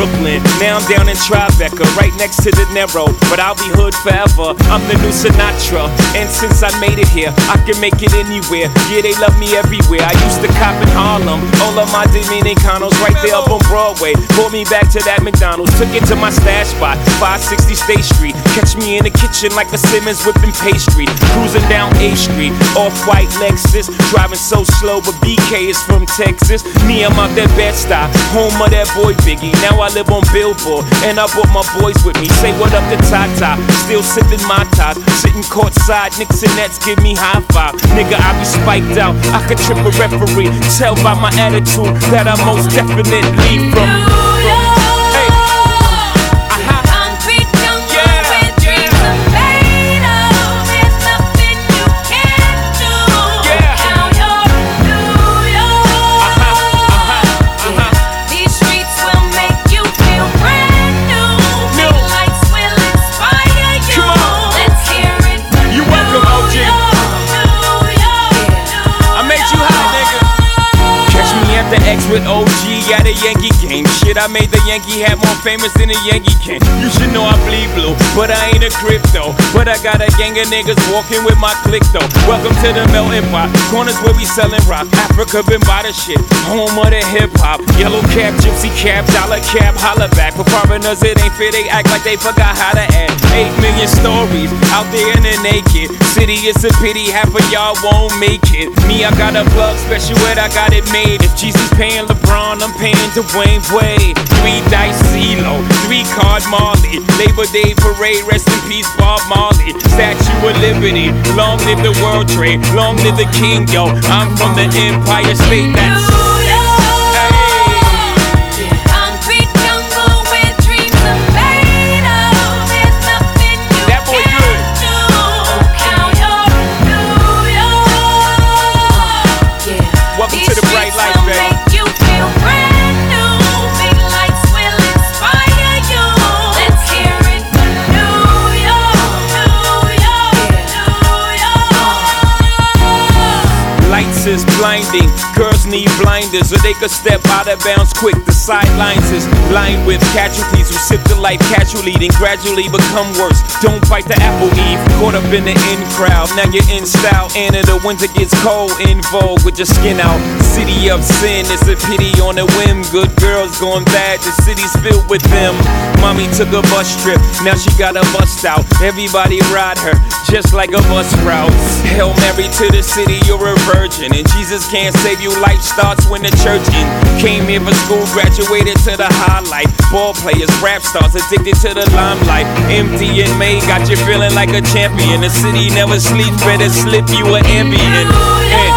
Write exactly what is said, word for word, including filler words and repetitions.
Brooklyn. Now I'm down in Tribeca, right next to De Niro. But I'll be hood forever, I'm the new Sinatra. And since I made it here, I can make it anywhere. Yeah, they love me everywhere. I used to cop in Harlem, all of my Dominicanos right there up on Broadway. Pulled me back to that McDonald's, took it to my stash spot, five sixty State Street. Catch me in the kitchen like a Simmons whipping pastry. Cruising down A Street, off-white Lexus. Driving so slow, but B K is from Texas. Me, I'm out that Bed-Stuy, home of that boy Biggie. Now I live on Billboard, and I brought my boys with me. Say what up to Tata, still sipping my ties. Sitting courtside, Knicks and Nets give me high five. Nigga, I be spiked out, I could trip a referee. Tell by my attitude that I most definitely from. Hey. Uh-huh. Concrete jungle where dreams are made of. There's nothing you can't do. Yeah. Now you're New York. Uh-huh. Uh-huh. Uh-huh. These streets will make you feel brand new. New. Big lights will inspire you. Come on. Let's hear it from You welcome, O G. New York, New York. I made you hot, nigga. Catch me at the X with O G at a Yankee game. Shit, I made the Yankee hat more famous than a Yankee can. You should know I bleed blue, but I ain't a crypto. But I got a gang of niggas walking with my click though. Welcome to the melting pot, corners where we selling rock. Africa been by the shit, home of the hip hop. Yellow cap, gypsy cap, dollar cap, holla back. For foreigners it ain't fair, they act like they forgot how to act. Eight million stories out there in the naked city. It's a pity half of y'all won't make it. Me, I got a plug special ed, I got it made. If Jeezy's paying LeBron, I'm paying Dwayne Wade. Three dice CeeLo, three card Marley. Labor Day parade, rest in peace Bob Marley. Statue of Liberty, long live the World Trade, long live the King, yo. I'm from the Empire State. That's Concrete jungle where dreams are made of. There's nothing you That boy can't good. do. Now you're New York. Welcome These to the bright streets light, will baby. make you feel brand new. Big lights will inspire you. Let's hear it from New York, New York, New York. Lights is blinding, girls need blinders or they could step out of bounds quick. The sidelines is lined with casualties who sip the life casually, then gradually become worse. Don't bite the apple eve, caught up in the in crowd. Now you're in style, and in the winter gets cold, in vogue with your skin out. City of sin, it's a pity on a whim. Good girls going bad, the city's filled with them. Mommy took a bus trip, now she got a bust out. Everybody ride her, just like a bus route. Hail Mary to the city, you're a virgin, and Jesus can't save you. Life starts when the church in. Came here for school, graduated to the highlight. Ball players, rap stars, addicted to the limelight. Empty and May got you feeling like a champion. The city never sleeps, better slip you an ambient. New York.